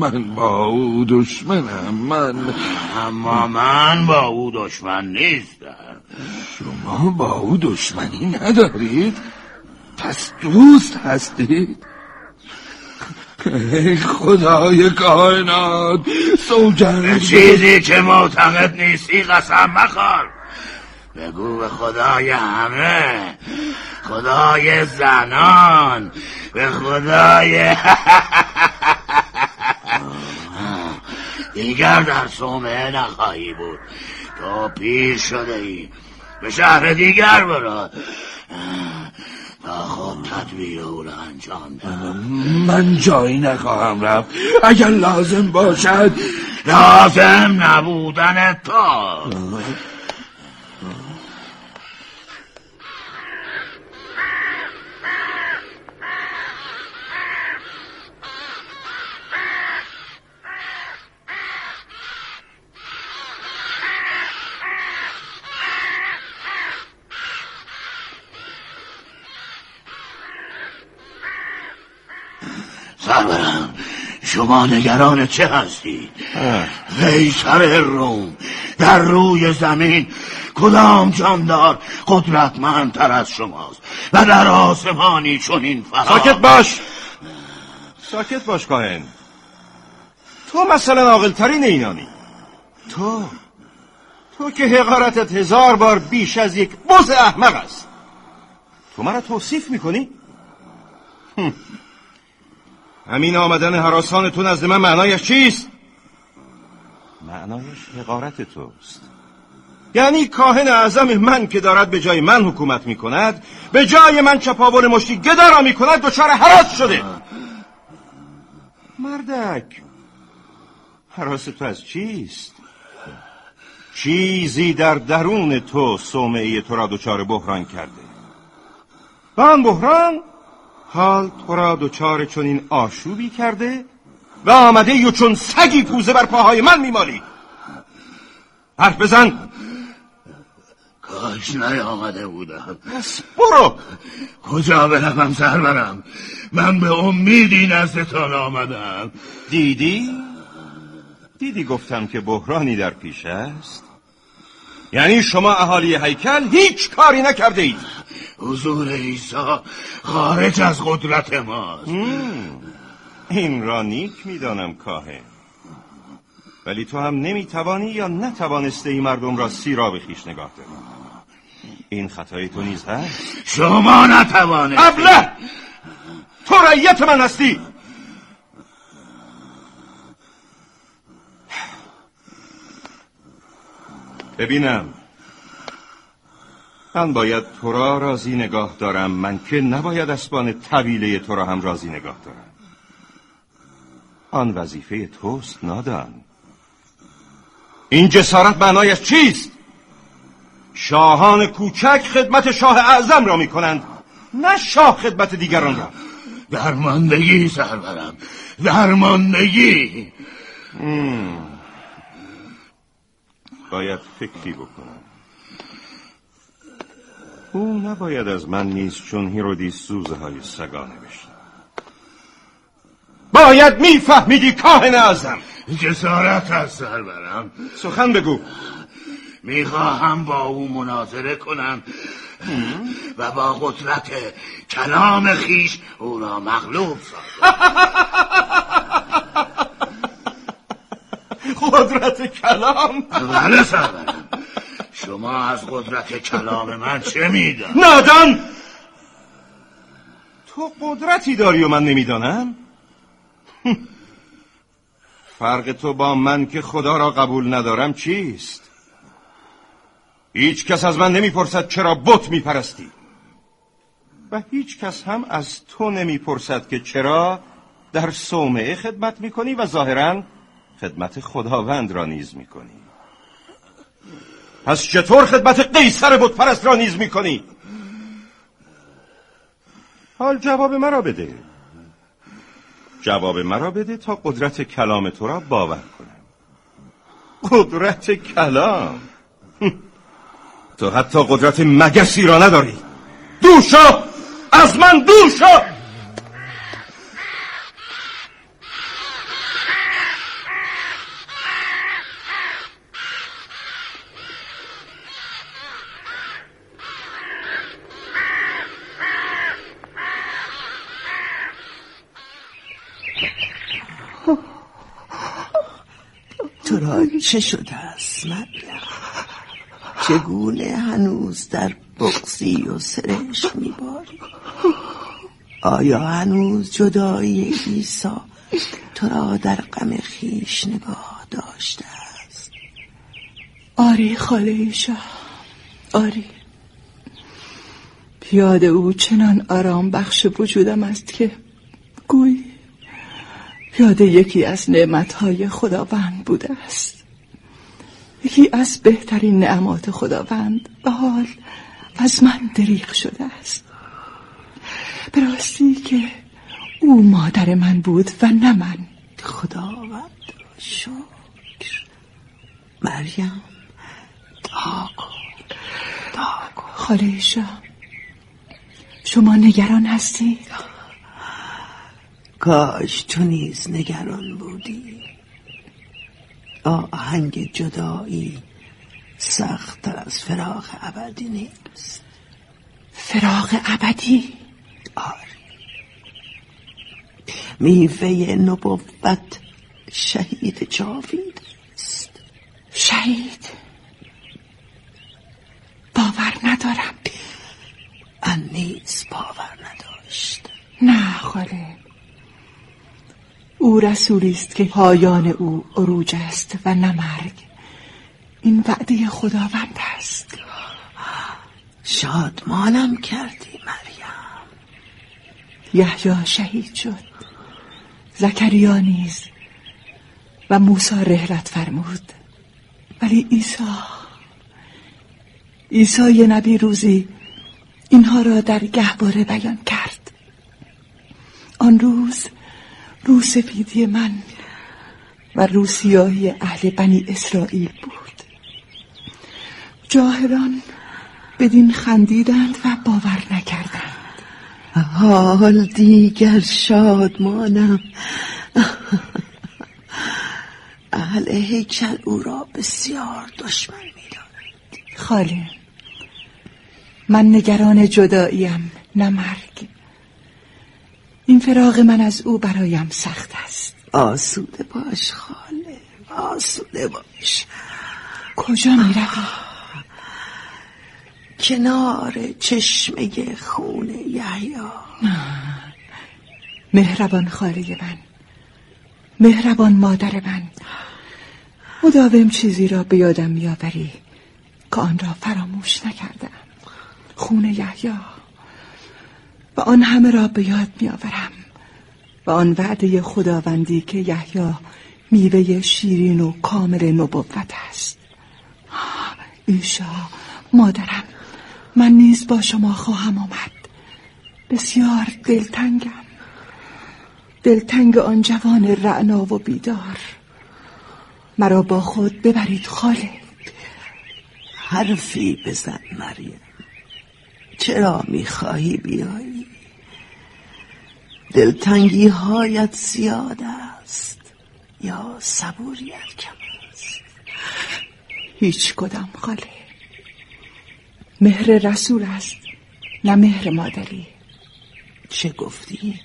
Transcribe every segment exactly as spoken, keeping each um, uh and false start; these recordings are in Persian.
من با او دشمنم. من اما من با او دشمن نیستم. شما با او دشمنی ندارید؟ پس دوست هستید؟ ای خدای کائنات، سوگند چیزی که معتقد نیستی قسم مخور. بگو به خدای همه، خدای زنان، به خدای دیگر در صومعه نخواهی بود. تو پیر شده ای، به شهر دیگر برو تا خود تدبیر او را انجام دهم. من جایی نخواهم رفت اگر لازم باشد. لازم نبودن تو. سرورم، شما نگران چه هستی؟ قیصر روم در روی زمین کدام جاندار قدرتمندتر از شماست و در آسمانی چنین فرا؟ ساکت باش، ساکت باش کاهن. تو مثلا عاقل‌ترین اینانی. تو تو که حقارتت هزار بار بیش از یک بز احمق است. تو مرا توصیف میکنی؟ همین آمدن هراسان تو نزد من معنایش چیست؟ معنایش حقارت توست. یعنی کاهن اعظم من که دارد به جای من حکومت میکند، به جای من چپاول مشتی گدا را میکند، دچار هراس شده. مردک، هراس تو از چیست؟ چیزی در درون تو صومعه تو را دچار بحران کرده و آن بحران حال تو را دچار چنین آشوبی کرده و آمده یو چون سگی پوزه بر پاهای من میمالی. حرف بزن. کاش نیامده بودم. بس برو. کجا بروم سرورم؟ من به امیدی نزدتان آمدم. دیدی؟ دیدی گفتم که بحرانی در پیش است؟ یعنی شما اهالی هیکل هیچ کاری نکرده اید. حضور عیسی خارج از قدرت ماست. این را نیک میدانم کاهن، ولی تو هم نمیتوانی یا نتوانسته ای مردم را سیرا به خویش نگاه داری. این خطای تو نیز هست. شما نتوانید. ابله، تو رعیت من هستی. ببینم، من باید تو را راضی نگاه دارم، من که نباید اسبان طویله تو را هم راضی نگاه دارم. آن وظیفه توست نادان. این جسارت معنایش چیست؟ شاهان کوچک خدمت شاه اعظم را می کنند، نه شاه خدمت دیگران را. درماندگی سرورم، درماندگی. باید فکری بکنم. او نباید از من نیز چون هیرودیس سوزه های سگانه بشن. باید میفهمیدی کاهن اعظم. جسارت هست سرورم. سخن بگو. میخواهم با او مناظره کنم و با قدرت کلام خیش او را مغلوب سازم. قدرت کلام؟ بله سرورم. شما از قدرت کلام من چه میدانی؟ نادان! تو قدرتی داری و من نمیدانم؟ فرق تو با من که خدا را قبول ندارم چیست؟ هیچ کس از من نمیپرسد چرا بت میپرستی و هیچ کس هم از تو نمیپرسد که چرا در صومعه خدمت میکنی و ظاهراً خدمت خداوند را نیز میکنی. پس چطور خدمت قیصر بت پرست را نیز میکنی؟ حال جواب مرا بده. جواب مرا بده تا قدرت کلام تو را باور کنم. قدرت کلام؟ تو حتی قدرت مگسی را نداری. دور شو! از من دور شو! را چه شده است مریم؟ چگونه هنوز در بغضی و سرشک میباری؟ آیا هنوز جدایی عیسی تو را در غم خویش نگاه داشته است؟ آری خاله ایشا، آری. یاد او چنان آرام بخش وجودم است که گویی یاد یکی از نعمتهای خداوند بوده است، یکی از بهترین نعمات خداوند و حال از من دریغ شده است. به راستی که او مادر من بود و نه من. خداوند شکر. مریم دعا کن، دعا کن. خاله ایشا، شما نگران هستی؟ کاش تو نیز نگران بودی. آهنگ جدایی سخت‌تر از فراق ابدی نیست. فراق ابدی؟ آری. میوه نبوت شهید جاوید است. شهید؟ باور ندارم. من نیز باور نداشت. نه خاله، او رسولی است که پایان او عروج است و نه مرگ. این وعده خداوند است. شادمانم کردی مریم. یحیی شهید شد، زکریا نیز و موسی رحلت فرمود، ولی عیسی عیسی نبی روزی اینها را در گهواره بیان کرد. آن روز روسفیدی من و روسیاهی اهل بنی اسرائیل بود. جاهلان بدین خندیدند و باور نکردند. حال دیگر شادمانم. اهل هیکل او را بسیار دشمن می‌دارند. خاله، من نگران جداییم نه مرگ. این فراق من از او برایم سخت است. آسوده باش خاله، آسوده باش. کجا می روی؟ کنار چشمه خون یحیی. مهربان خاله من، مهربان مادر من، مداوم چیزی را به یادم میآوری که آن را فراموش نکردم. خون یحیی و آن همه را به یاد میآورم و آن وعده خداوندی که یحیی میوه شیرین و کامل نبوت است. ایشا مادرم، من نیز با شما خواهم آمد. بسیار دلتنگم، دلتنگ آن جوان رعنا و بیدار. مرا با خود ببرید خاله. حرفی بزن مریم، چرا میخواهی بیایی؟ دلتنگی هایت زیاد است یا صبوریت کم است؟ هیچ کدام خاله. مهر رسول است نه مهر مادری. چه گفتی؟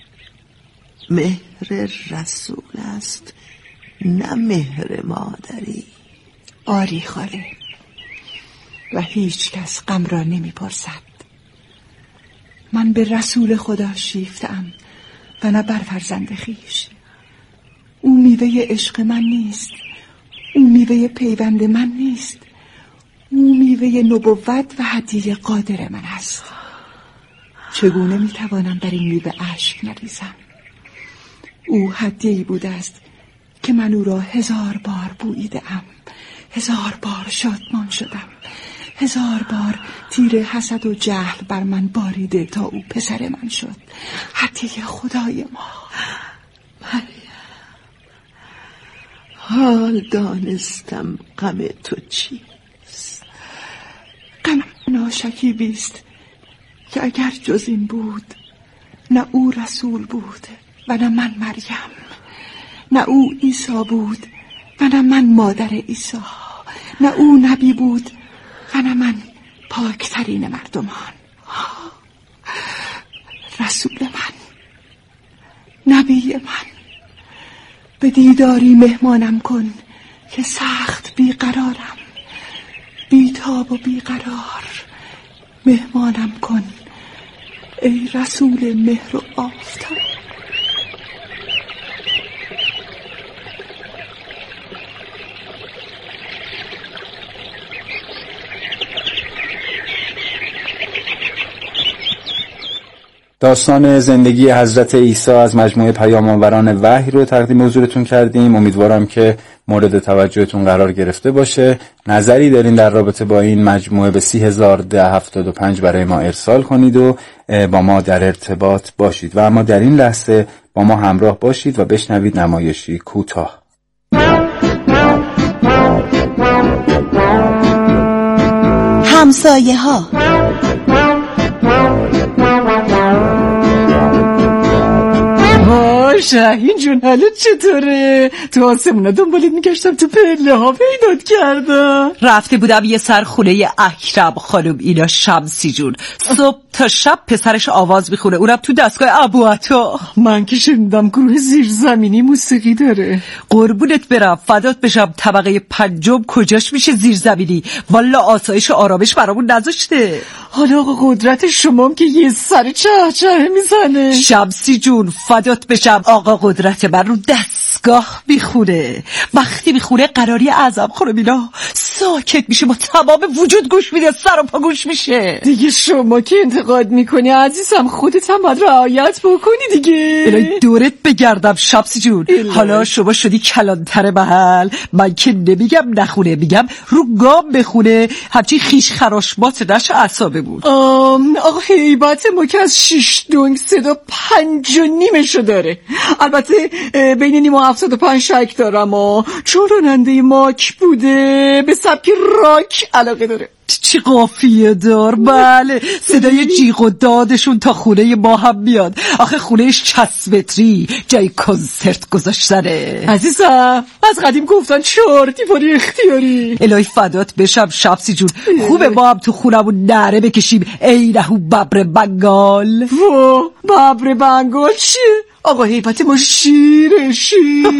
مهر رسول است نه مهر مادری. آری خاله، و هیچ کس غم را نمی پرسد. من به رسول خدا شیفتم و نه بر فرزند خویش. او میوه عشق من نیست، او میوه پیوند من نیست، او میوه نبوت و هدیه قادر من است. چگونه میتوانم در این میوه اشک نریزم؟ او هدیه‌ای بوده است که من او را هزار بار بوییده ام، هزار بار شادمان شدم، هزار بار تیر حسد و جهل بر من باریده تا او پسر من شد. هدیه خدای ما. مریم، حال دانستم غم تو چیست. غم ناشکیبی است که اگر جز این بود، نه او رسول بود و نه من مریم، نه او عیسی بود و نه من مادر عیسی، نه او نبی بود و نه من پاکترین مردمان. رسول من، نبی من، به دیداری مهمانم کن که سخت بیقرارم، بیتاب و بیقرار. مهمانم کن ای رسول مهر و آفتاب. داستان زندگی حضرت عیسی از مجموعه پیام‌آوران وحی رو تقدیم حضورتون کردیم. امیدوارم که مورد توجهتون قرار گرفته باشه. نظری دارین در رابطه با این مجموعه به سی هزار ده هفتاد و پنج برای ما ارسال کنید و با ما در ارتباط باشید. و اما در این لحظه با ما همراه باشید و بشنوید نمایشی کوتاه. همسایه ها. شاهین جون حالت چطوره؟ تو آسمونا دنبالت میگشتم، تو پله ها پیدات کردم. رفته بودم یه سر خونه اکرم خانم اینا شمسی جون. صبح تا شب پسرش آواز میخونه، اونم تو دستگاه ابو عطا. من که شنیدم گروه زیرزمینی موسیقی داره. قربونت برم، فدات بشم. طبقه پنجم کجاش میشه زیرزمینی؟ والا آسایش و آرامش برامون نذاشته. حالا آقا قدرت شمام که یه سر چه چه میزنه. شمسی جون فدات بشم، آقا قدرت من رو دستگاه میخونه. وقتی میخونه قراری اعظم خانم اینا ساکت میشه، با تمام وجود گوش میده، سر و پا گوش میشه. دیگه شما که انتقاد میکنی عزیزم، خودت هم باید رعایت بکنی دیگه. الهی دورت بگردم شمسی جون. الهی. حالا شما شدی کلانتر محل، من که نمیگم نخونه، میگم رو گام بخونه، همچین خیش خراشمات نشه اعصابه بود. آقا هیبت ما که از شیش دونگ صدا پنج و نیمشو داره. البته بین نیم و هفتاد و پنج شک دارم و چون راننده ماک بوده به سبک راک علاقه داره. چی قافیه دار. بله صدای جیغ و دادشون تا خونه ما هم میاد. آخه خونهش چسب متری جای کنسرت گذاشتنه. عزیزم از قدیم گفتن چهار دیواری اختیاری. الهی فدات بشم شمسی جون. خوبه ما هم تو خونمون نعره بکشیم ای نهو ببر بنگال. و ببر بنگال چیه؟ آقا حیبت ما شیره شیر.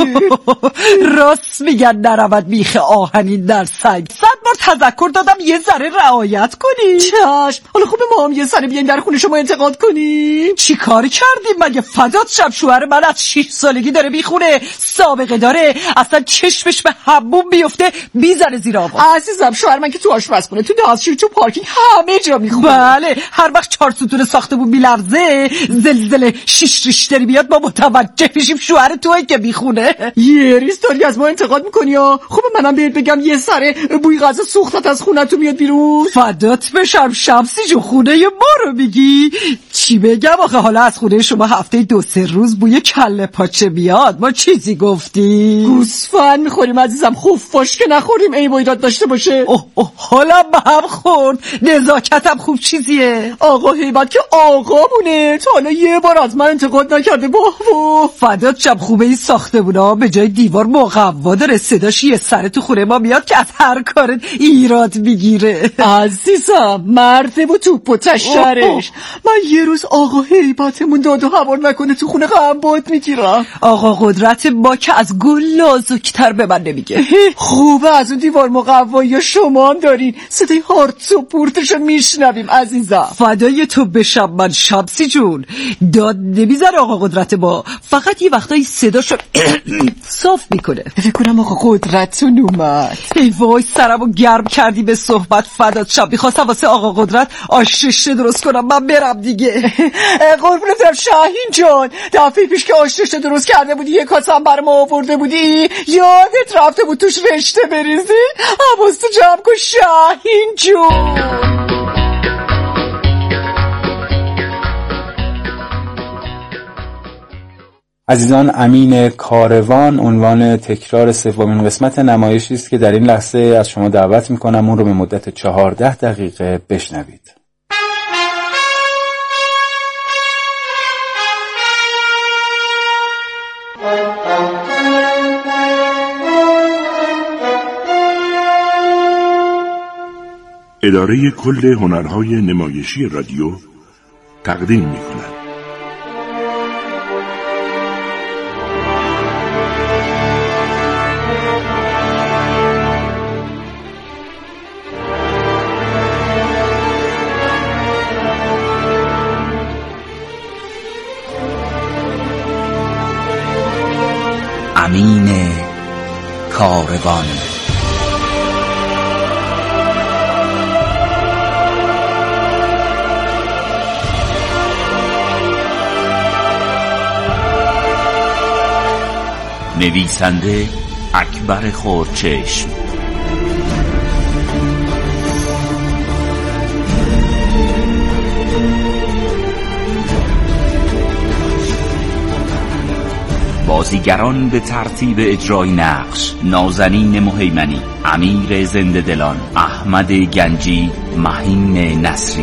راست میگن نرود میخ آهنین در سنگ. صد بار تذکر دادم یه ذره رعایت کنی. چشم. حالا خوبه ما هم یه ذره بیایم در خونه شما انتقاد کنیم. چی کار کردیم مگه؟ فدات شب شوهر من از شیش سالگی داره میخونه، سابقه داره، اصلا چشمش به حبوم بیفته میزنه زیر آواز. عزیزم شوهر من که تو آشپزخونه، تو دستشویی، تو پارکینگ همه جا میخونه. بله هر وقت چهار ستون ساختمون میلرزه، زلزله شیش ریشتری بیاد ما متوجه میشیم شوهر توئه که میخونه. یه ریز داری از ما انتقاد میکنی ها. خوبه منم بهت بگم یه سره بوی غذا سوختت از خونه تو میاد بیرون. فدات بشم شمسی جو، خونه ما رو میگی؟ چی بگم آخه حالا از خونه شما هفته دو سه روز بوی کله پاچه بیاد ما چیزی گفتی؟ گوسفند میخوریم عزیزم، خفاش که نخوریم ای وایداد داشته باشه. اوه اوه حالا به هم خورد. نزاکتم خوب چیزیه. آقا هیبت که آقا بونه، تا حالا یه بار از من انتقاد نکرده. با فدات شب خوبه این ساختمونا به جای دیوار مقوا داره، صداش یه سره تو خونه ما میاد که از هر کارت ایراد میگیره. عزیزم مرده و توپ و تشرش. من یه روز آقا هیبتمون داد و هوار نکنه تو خونه غمبات میگیرم. آقا قدرت ما که از گل نازکتر به من نمیگه. خوبه از اون دیوار مقوایی شما هم دارین، صدای هارت و پورتشو میشنویم عزیزم. فدای تو بشم من شمسی جون. داد نمیزنه آقا قدرت ما، فقط یه وقتایی صداشو صاف میکنه. فکر کنم آقا قدرتون اومد. ای وای سرمو گرم کردی به صحبت. فدات شم. میخواستم واسه آقا قدرت آش رشته درست کنم، من برم دیگه. قربونت برم شاهین جان، دفعه پیش که آش رشته درست کرده بودی یه کاسه هم برام آورده بودی، یادت رفته بود توش رشته بریزی؟ حواستو جمع کن شاهین جون. عزیزان، امین کاروان عنوان تکرار سومین قسمت نمایشی است که در این لحظه از شما دعوت می‌کنم اون رو به مدت چهارده دقیقه بشنوید. اداره کل هنرهای نمایشی رادیو تقدیم می‌کند. امین کاروان. نویسنده اکبر خورچشم. بازیگران به ترتیب اجرای نقش: نازنین مهیمنی، امیر زنده دلان، احمد گنجی، مهین نصری.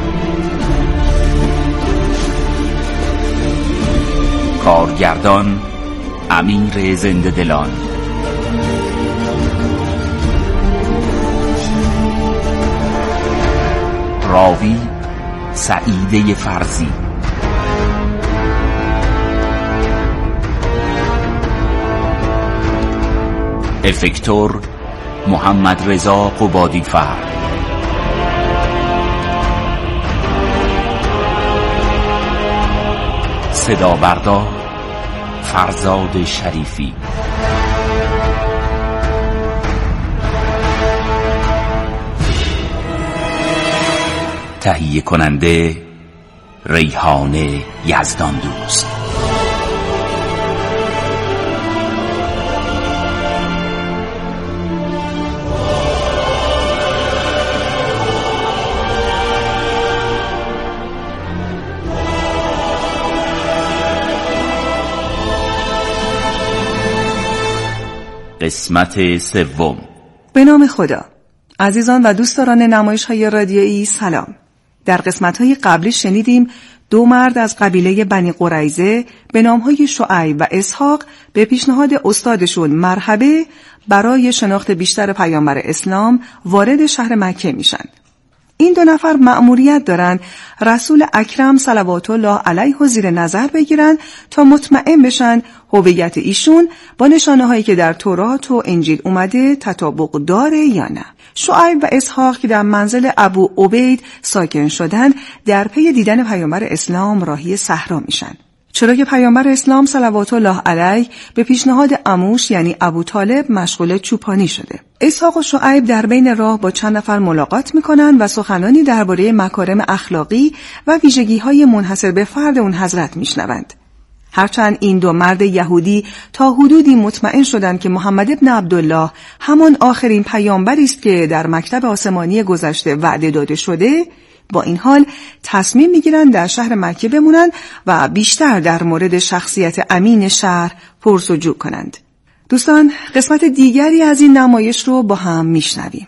کارگردان امیر زنده دلان. راوی سعیده فرزی. افکتور محمد رضا قبادی فر. صدا بردار فرزاد شریفی. تهیه کننده ریحانه یزدان دوست. قسمت سوم. به نام خدا. عزیزان و دوستداران نمایش‌های رادیویی سلام. در قسمت‌های قبلی شنیدیم دو مرد از قبیله بنی قریظه به نام‌های شعیب و اسحاق به پیشنهاد استادشون مرحبه برای شناخت بیشتر پیامبر اسلام وارد شهر مکه میشن. این دو نفر مأموریت دارن رسول اکرم صلوات الله علیه و زیر نظر بگیرن تا مطمئن بشن هویت ایشون با نشانه هایی که در تورات و انجیل اومده تطابق داره یا نه. شعیب و اسحاق که در منزل ابو عبید ساکن شدن در پی دیدن پیامبر اسلام راهی صحرا میشن. چرا که پیامبر اسلام صلوات الله علیه به پیشنهاد عموش یعنی ابو طالب مشغول چوپانی شده. اسحاق و شعیب در بین راه با چند نفر ملاقات میکنن و سخنانی درباره مکارم اخلاقی و ویژگی‌های منحصر به فرد اون حضرت میشنوند. هرچند این دو مرد یهودی تا حدودی مطمئن شدند که محمد ابن عبدالله همان آخرین پیامبری است که در مکتب آسمانی گذشته وعده داده شده، با این حال تصمیم میگیرند در شهر مکه بمونند و بیشتر در مورد شخصیت امین شهر پرسجو کنند. دوستان، قسمت دیگری از این نمایش رو با هم میشنویم.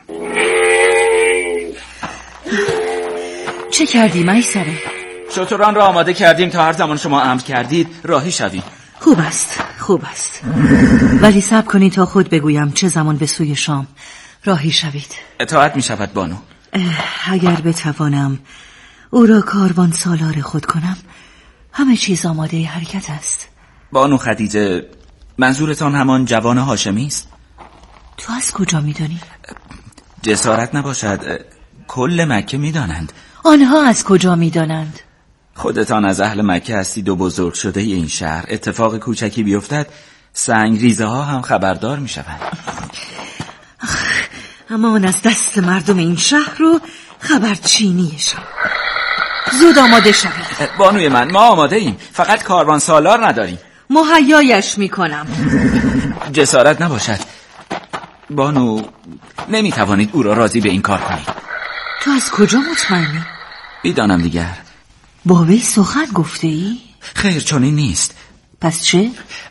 چه کردی میسره؟ شتران را آماده کردیم تا هر زمان شما امر کردید راهی شویم. خوب است، خوب است. ولی صبر کنید تا خود بگویم چه زمان به سوی شام راهی شوید. اطاعت می شود بانو. اگر بتوانم او را کاروان سالار خود کنم، همه چیز آماده حرکت است. بانو خدیجه، منظورتان همان جوان هاشمی است؟ تو از کجا می دانی؟ جسارت نباشد، کل مکه می دانند. آنها از کجا می دانند؟ خودتان از اهل مکه هستید و بزرگ شده این شهر. اتفاق کوچکی بیفتد سنگ ریزه ها هم خبردار می شوند. اما آن از دست مردم این شهر رو خبرچینیشان. زود آماده شوید. بانوی من، ما آماده ایم، فقط کاروان سالار نداریم. مهیایش می کنم. جسارت نباشد بانو، نمی توانید او را راضی به این کار کنید. تو از کجا مطمئنی؟ میدانم دیگر. با وی سخن گفته ای؟ خیر چنین نیست. پس چه؟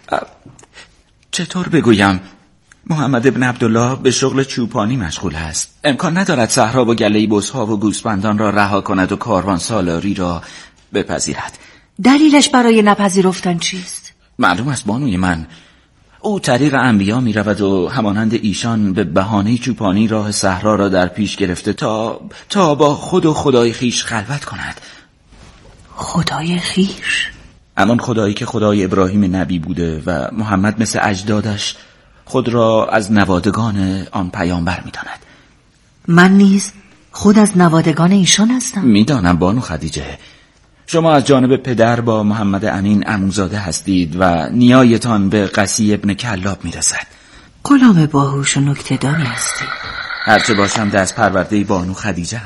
چطور بگویم؟ محمد ابن عبدالله به شغل چوپانی مشغول است. امکان ندارد صحرا و گله بزها و گوسفندان را رها کند و کاروان سالاری را بپذیرد. دلیلش برای نپذیرفتن چیست؟ معلوم است بانوی من، او طریق انبیا می رود و همانند ایشان به بهانه چوپانی راه صحرا را در پیش گرفته تا تا با خود و خدای خیش خلوت کند. خدای خیش؟ همان خدایی که خدای ابراهیم نبی بوده و محمد مثل اجدادش خود را از نوادگان آن پیامبر می داند. من نیز خود از نوادگان ایشان هستم. می دانم بانو خدیجه، شما از جانب پدر با محمد امین عموزاده هستید و نیایتان به قسی ابن کلاب میرسد. غلام باهوش و نکته‌دانی هستی. هرچه باشم دست پرورده بانو خدیجه.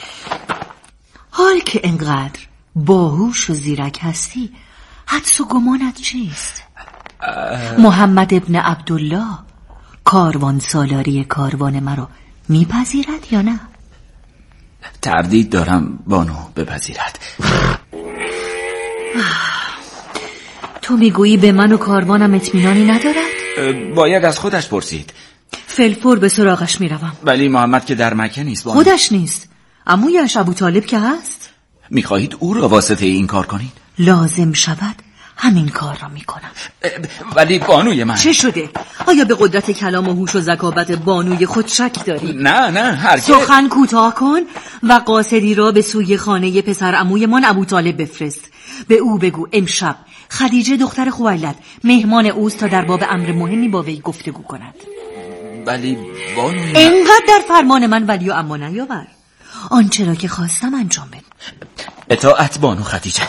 حال که انقدر باهوش و زیرک هستی، حدس و گمانت چیست؟ محمد ابن عبدالله کاروان سالاری کاروان مرا میپذیرد یا نه؟ تردید دارم بانو بپذیرد. تو میگویی به من و کاروانم اطمینانی ندارد؟ باید از خودش پرسید. فلفور به سراغش میروم. ولی محمد که در مکه نیست بانو. خودش نیست، عمویش ابو طالب که هست. میخواهید او را واسطه این کار کنید؟ لازم شود همین کار را میکنم. ولی بانوی من چه شده؟ آیا به قدرت کلام و هوش و ذکاوت بانوی خود شک داری؟ نه نه هرگز. سخن کوتاه کن و قاصدی را به سوی خانه پسر عموی من ابو طالب بفرست. به او بگو امشب خدیجه دختر خویلد مهمان اوست تا در باب امر مهمی با وی گفتگو کند. ولی بانوی من اینقدر در فرمان من ولی و اما نیاور. آنچه را که خواستم انجام بده. اطاعت بانو خدیجه.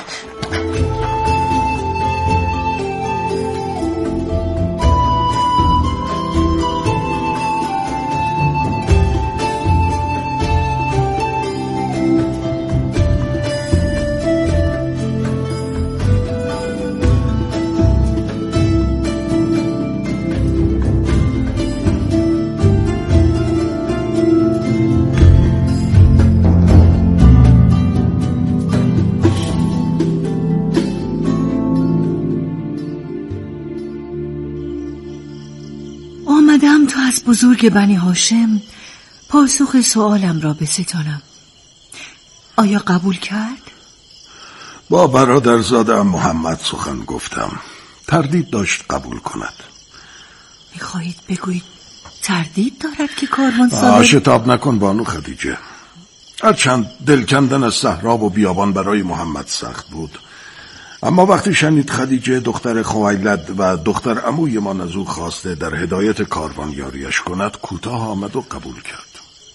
آمدم تا از بزرگ بنی هاشم پاسخ سوالم را بستانم. آیا قبول کرد؟ با برادرزادم محمد سخن گفتم. تردید داشت قبول کند. میخواهید بگویید تردید دارد که کاروان سالار؟ شتاب نکن بانو خدیجه. هرچند دل کندن از صحرا و بیابان برای محمد سخت بود، اما وقتی شنید خدیجه دختر خویلد و دختر عموی من از او خواسته در هدایت کاروان یاریش کند، کوتاه آمد و قبول کرد.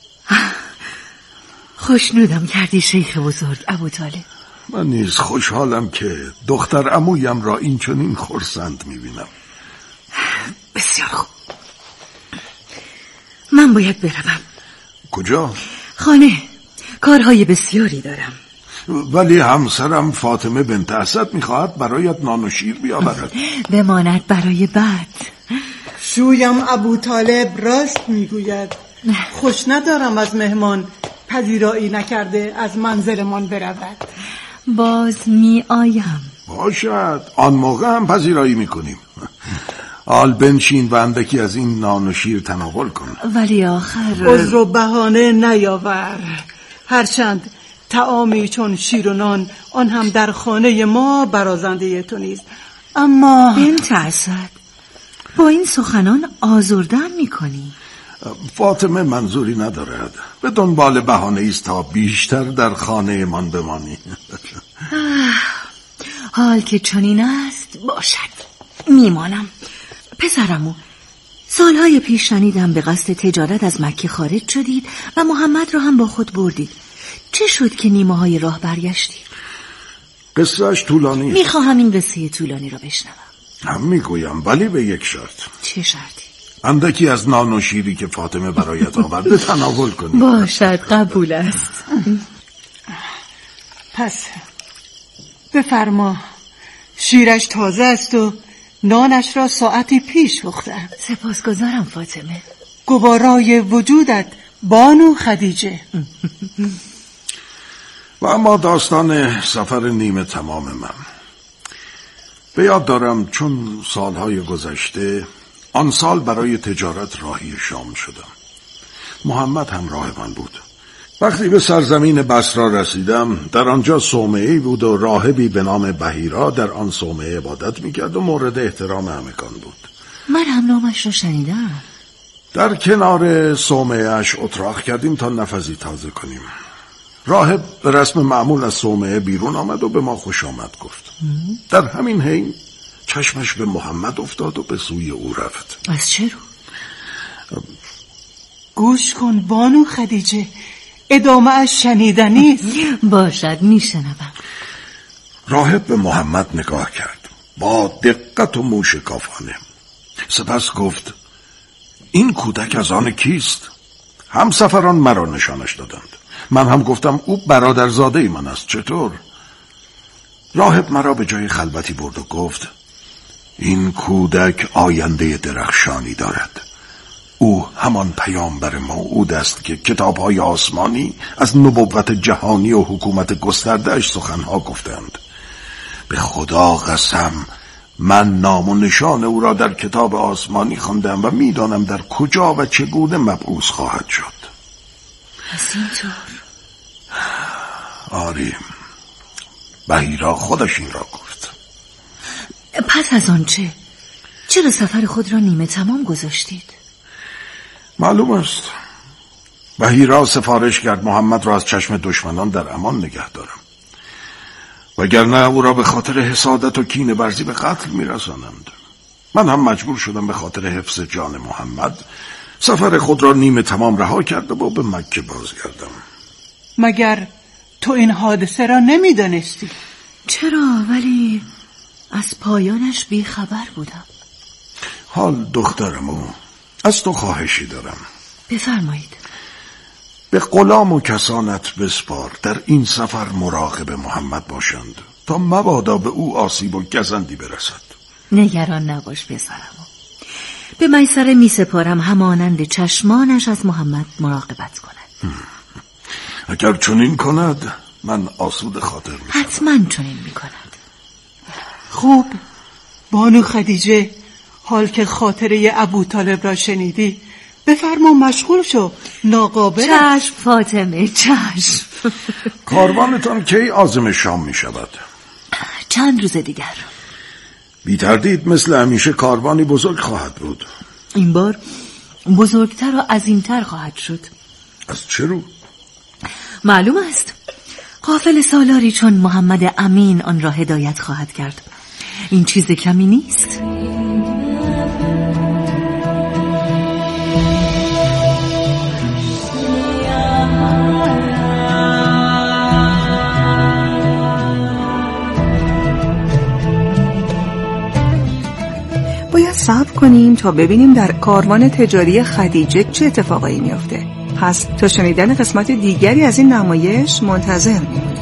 خوشنودم کردی شیخ بزرگ ابو طالب. من نیز خوشحالم که دختر عمویم را این چنین خرسند میبینم. بسیار خوب، من باید بروم. کجا؟ خانه، کارهای بسیاری دارم. ولی همسرم فاطمه بنت اسد میخواهد برایت نان و شیر بیاورد. بماند برای بعد. شویم ابو طالب راست میگوید. خوش ندارم از مهمان پذیرایی نکرده از منزلمان برود. باز می آیم. باشد، آن موقع هم پذیرایی میکنیم. آل بنشین و اندکی از این نان و شیر تناول کن. ولی آخر عذر و بهانه نیاور. هرچند طعامی چون شیر و نان آن هم در خانه ما برازنده تو نیست، اما بنت اسد با این سخنان آزردن میکنی. فاطمه منظوری ندارد، به دنبال بهانه است تا بیشتر در خانه من بمانی. حال که چنین است باشد، میمانم. پسرمو، سالهای پیش شنیدم به قصد تجارت از مکه خارج شدید و محمد را هم با خود بردید. چه شد که نیمه های راه برگشتید؟ قصهش طولانی. میخواهم این قصه طولانی را بشنوم. هم میگویم، ولی به یک شرط. چه شرطی؟ اندکی از نان و شیری که فاطمه برایت آورده تناول کنی. باشد، قبول است. پس بفرما. شیرش تازه است و نانش را ساعتی پیش پختم. سپاسگزارم فاطمه. گوارای وجودت بانو خدیجه. و اما داستان سفر نیمه تمام من. به یاد دارم چون سالهای گذشته آن سال برای تجارت راهی شام شدم. محمد هم راه من بود. وقتی به سرزمین بصره رسیدم، در آنجا صومعه‌ای بود و راهبی به نام بحیرا در آن صومعه عبادت میکرد و مورد احترام همگان بود. من هم نامش را شنیدم. در کنار صومعه‌اش اتراق کردیم تا نفسی تازه کنیم. راهب به رسم معمول از صومعه بیرون آمد و به ما خوش آمد گفت. در همین حین چشمش به محمد افتاد و به سوی او رفت. از چه رو؟ گوش کن بانو خدیجه، ادامه اش شنیدنی است. باشد، میشنوم. راهب به محمد نگاه کرد با دقت و موشکافانه. سپس گفت این کودک از آن کیست؟ همسفران مرا نشانش دادند. من هم گفتم او برادرزاده من است. چطور؟ راهب مرا به جای خلوتی برد و گفت این کودک آینده درخشانی دارد. او همان پیامبر موعود است که کتاب‌های آسمانی از نبوت جهانی و حکومت گسترده‌اش سخنها گفتند. به خدا قسم من نام و نشان او را در کتاب آسمانی خواندم و میدانم در کجا و چگونه مبعوث خواهد شد. از این طور؟ آری، بهیرا خودش این را گفت. پس از آن چه؟ چرا سفر خود را نیمه تمام گذاشتید؟ معلوم است. بهیرا سفارش کرد محمد را از چشم دشمنان در امان نگه دارم، وگرنه او را به خاطر حسادت و کینه ورزی به قتل می‌رسانند. من هم مجبور شدم به خاطر حفظ جان محمد سفر خود را نیمه تمام رها کرده و به مکه بازگردم. مگر تو این حادثه را نمی‌دانستی؟ چرا؟ ولی از پایانش بی خبر بودم. حال دخترمو، از تو خواهشی دارم. بفرمایید. به غلام و کسانت بسپار در این سفر مراقب محمد باشند تا مبادا به او آسیب و گزندی برسد. نگران نباش پسرم، به میسره می سپارم همانند چشمانش از محمد مراقبت کند. اگر چنین کند من آسود خاطر می شدم. حتما چنین می کند. خوب بانو خدیجه، حال که خاطره ابو طالب را شنیدی بفرما مشغول شو. ناقابل. چشم فاطمه، چشم. کاروانتان کی عازم شام می شود؟ چند روز دیگر. بی تردید مثل همیشه کاروانی بزرگ خواهد بود. این بار بزرگتر و عظیمتر خواهد شد. از چه رو؟ معلوم است قافله سالاری چون محمد امین آن را هدایت خواهد کرد. این چیز کمی نیست. باید صبر کنیم تا ببینیم در کاروان تجاری خدیجه چه اتفاقایی میفته. پس تا شنیدن قسمت دیگری از این نمایش منتظر میمونیم.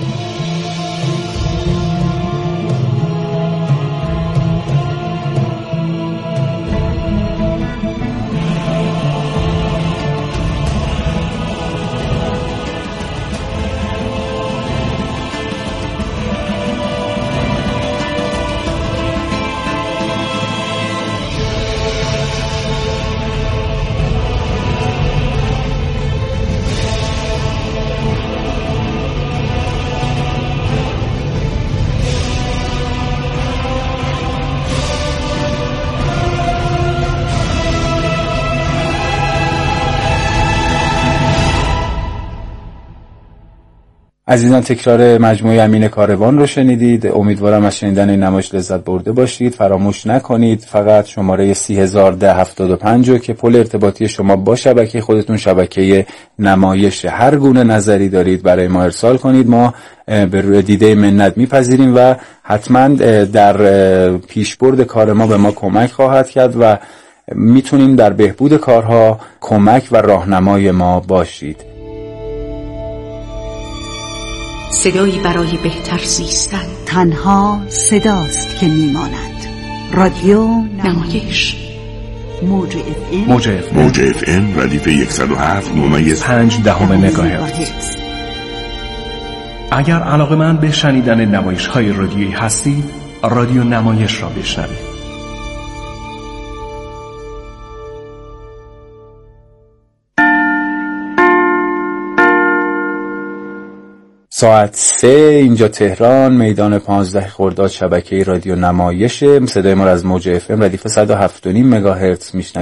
عزیزان، تکرار مجموعه امین کاروان رو شنیدید. امیدوارم از شنیدن این نمایش لذت برده باشید. فراموش نکنید فقط شماره سی هزار ده هفتاد و پنج رو که پل ارتباطی شما با شبکه خودتون شبکه نمایش هر گونه نظری دارید برای ما ارسال کنید. ما به روی دیده منت میپذیریم و حتما در پیشبرد کار ما به ما کمک خواهد کرد و میتونیم در بهبود کارها کمک و راهنمای ما باشید. صدایی برای بهتر زیستن. تنها صداست که میماند. رادیو نمایش. موج اف ام موج اف ام موج اف ام ردیف صد و هفت ممیز پنج دهم مگاهرتز. اگر علاقه‌مند به شنیدن نمایش‌های رادیویی هستید، رادیو نمایش را بشنوید. ساعت سه اینجا تهران، میدان پانزده خرداد، شبکه رادیو نمایش. صدای ما را از موج اف ام ردیف صد و هفت و نیم مگاهرتز میشنوید.